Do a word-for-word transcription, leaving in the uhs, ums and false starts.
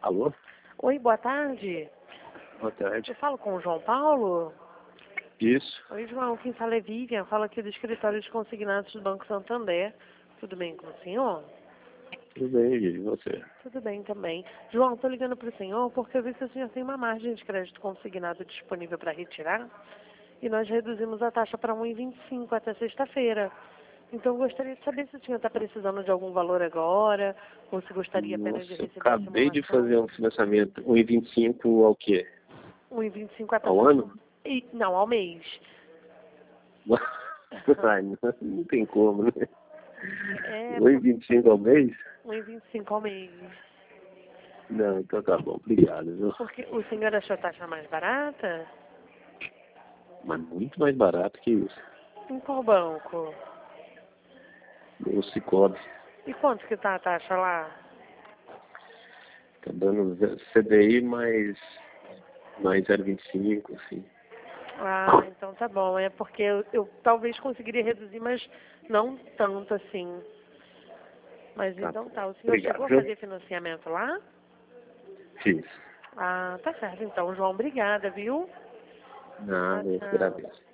Alô? Oi, boa tarde. Boa tarde. Eu falo com o João Paulo? Isso. Oi, João. Quem fala é Vivian. Falo aqui do escritório de consignados do Banco Santander. Tudo bem com o senhor? Tudo bem, e você? Tudo bem também. João, estou ligando para o senhor porque eu vi que o senhor tem uma margem de crédito consignado disponível para retirar e nós reduzimos a taxa para um vírgula vinte e cinco até sexta-feira. Então, eu gostaria de saber se o senhor está precisando de algum valor agora ou se gostaria apenas de Nossa, eu receber a acabei de simulação. fazer um financiamento. um vírgula vinte e cinco ao quê? um vírgula vinte e cinco até Ao ano? e, não, ao mês. Ai, não, não tem como, né? É, um vírgula vinte e cinco ao mês? um vírgula vinte e cinco ao mês. Não, então tá bom. Obrigado, viu? Porque o senhor achou a taxa mais barata? Mas muito mais barato que isso. Em qual banco? O Cicobi. E quanto que tá a taxa lá? Tá dando C D I mais, mais zero vírgula vinte e cinco, assim. Ah, então tá bom. É porque eu, eu talvez conseguiria reduzir, mas não tanto assim. Mas Tá então bom. tá. O senhor Obrigado, chegou a viu? fazer financiamento lá? Fiz. Ah, tá certo. Então, João, obrigada, viu? Tchau, Nada, eu que tchau. agradeço.